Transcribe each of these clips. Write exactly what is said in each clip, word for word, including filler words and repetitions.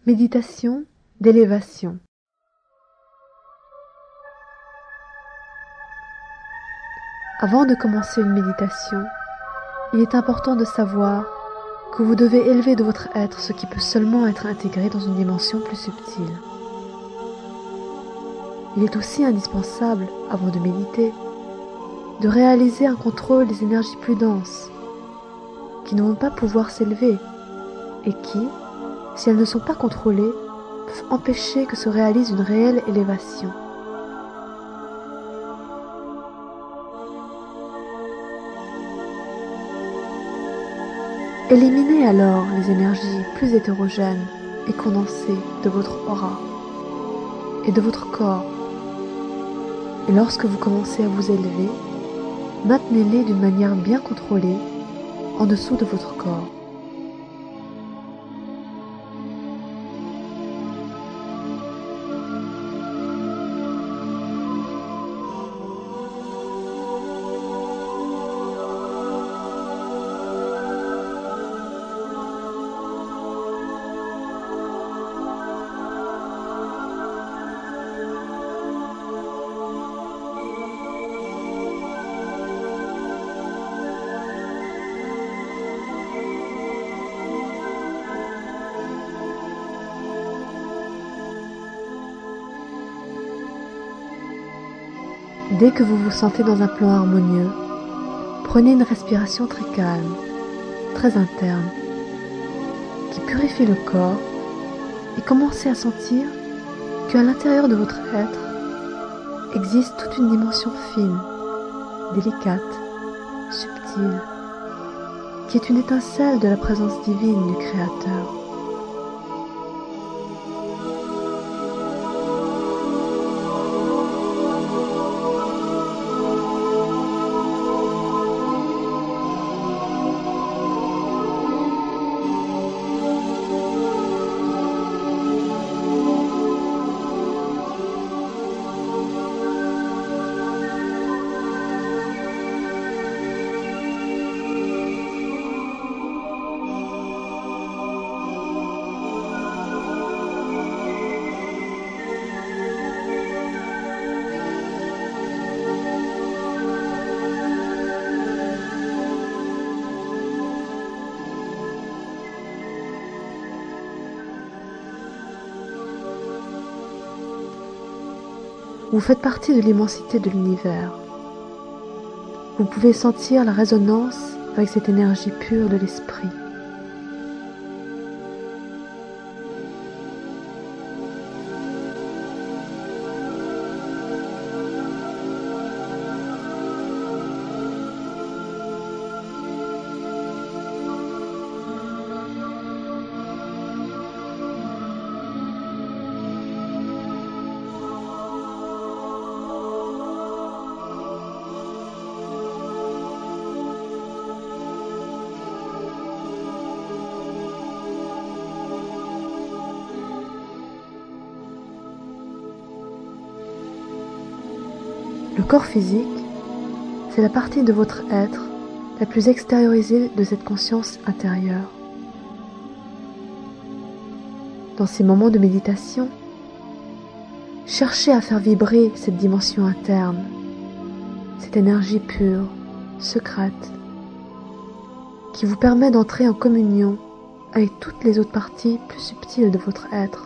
Méditation d'élévation. Avant de commencer une méditation, il est important de savoir que vous devez élever de votre être ce qui peut seulement être intégré dans une dimension plus subtile. Il est aussi indispensable, avant de méditer, de réaliser un contrôle des énergies plus denses, qui ne vont pas pouvoir s'élever et qui, si elles ne sont pas contrôlées, peuvent empêcher que se réalise une réelle élévation. Éliminez alors les énergies plus hétérogènes et condensées de votre aura et de votre corps. Et lorsque vous commencez à vous élever, maintenez-les d'une manière bien contrôlée en dessous de votre corps. Dès que vous vous sentez dans un plan harmonieux, prenez une respiration très calme, très interne, qui purifie le corps et commencez à sentir qu'à l'intérieur de votre être existe toute une dimension fine, délicate, subtile, qui est une étincelle de la présence divine du Créateur. Vous faites partie de l'immensité de l'univers. Vous pouvez sentir la résonance avec cette énergie pure de l'esprit. Le corps physique, c'est la partie de votre être la plus extériorisée de cette conscience intérieure. Dans ces moments de méditation, cherchez à faire vibrer cette dimension interne, cette énergie pure, secrète, qui vous permet d'entrer en communion avec toutes les autres parties plus subtiles de votre être.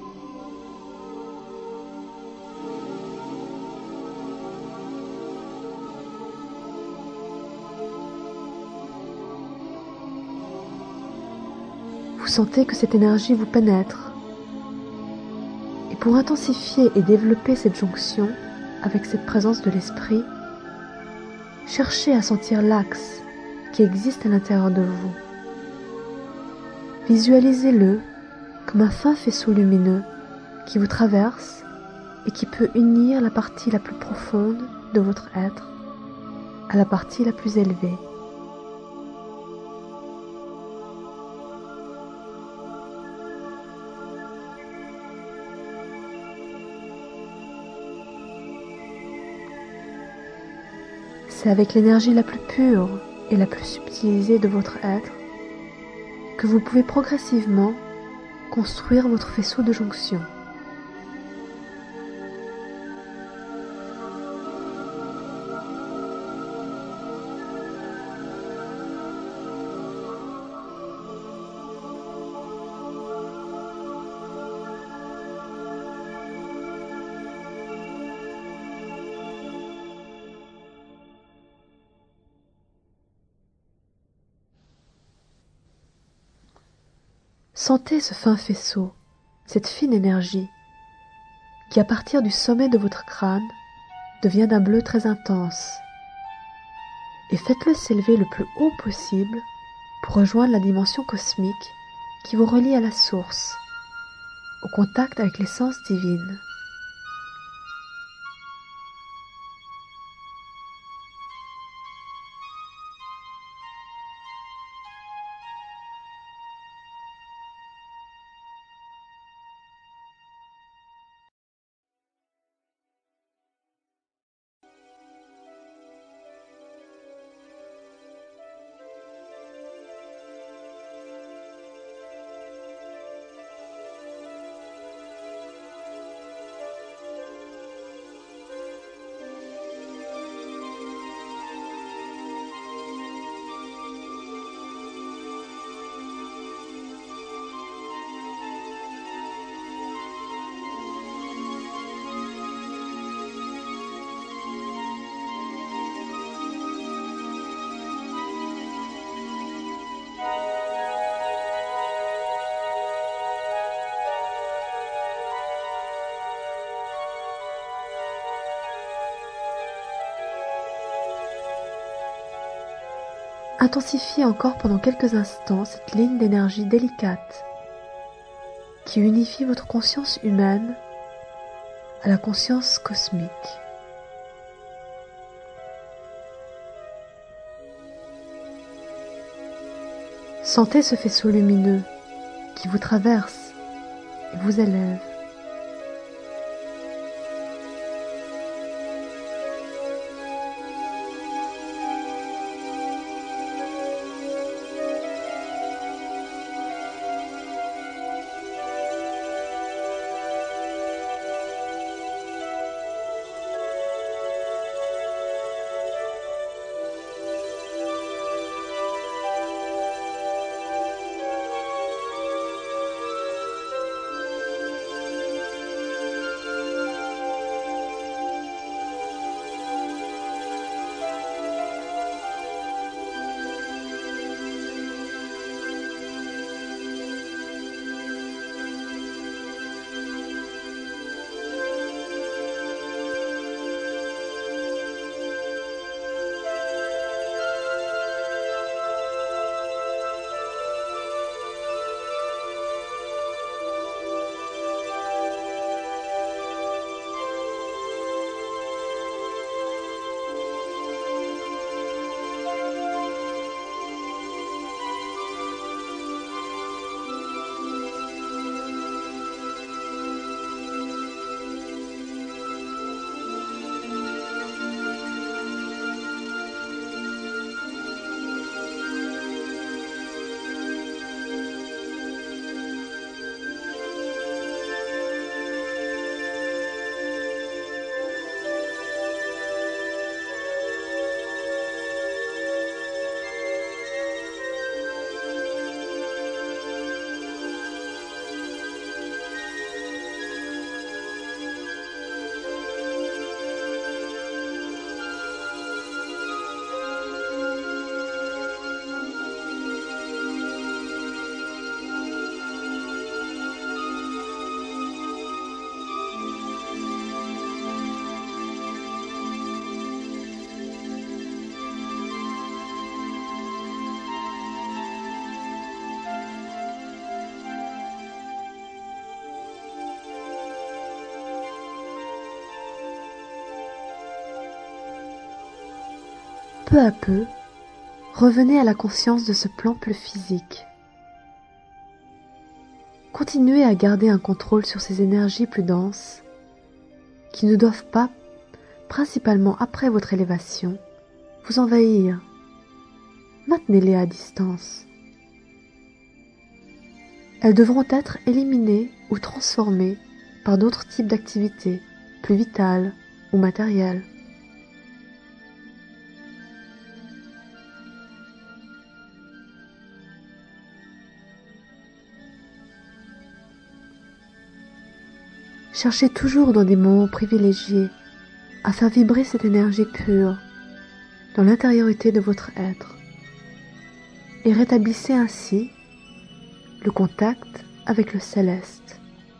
Vous sentez que cette énergie vous pénètre. Et pour intensifier et développer cette jonction avec cette présence de l'esprit, cherchez à sentir l'axe qui existe à l'intérieur de vous. Visualisez-le comme un fin faisceau lumineux qui vous traverse et qui peut unir la partie la plus profonde de votre être à la partie la plus élevée. C'est avec l'énergie la plus pure et la plus subtilisée de votre être que vous pouvez progressivement construire votre faisceau de jonction. Sentez ce fin faisceau, cette fine énergie, qui à partir du sommet de votre crâne devient d'un bleu très intense, et faites-le s'élever le plus haut possible pour rejoindre la dimension cosmique qui vous relie à la source, au contact avec l'essence divine. Intensifiez encore pendant quelques instants cette ligne d'énergie délicate qui unifie votre conscience humaine à la conscience cosmique. Sentez ce faisceau lumineux qui vous traverse et vous élève. Peu à peu, revenez à la conscience de ce plan plus physique. Continuez à garder un contrôle sur ces énergies plus denses, qui ne doivent pas, principalement après votre élévation, vous envahir. Maintenez-les à distance. Elles devront être éliminées ou transformées par d'autres types d'activités, plus vitales ou matérielles. Cherchez toujours dans des moments privilégiés à faire vibrer cette énergie pure dans l'intériorité de votre être et rétablissez ainsi le contact avec le céleste.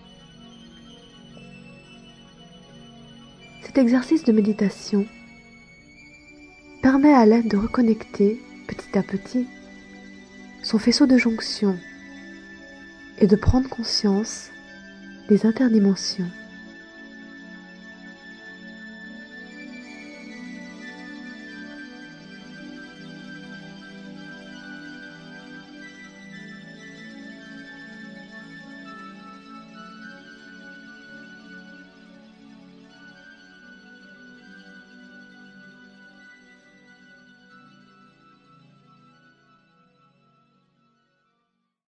Cet exercice de méditation permet à l'être de reconnecter petit à petit son faisceau de jonction et de prendre conscience des interdimensions.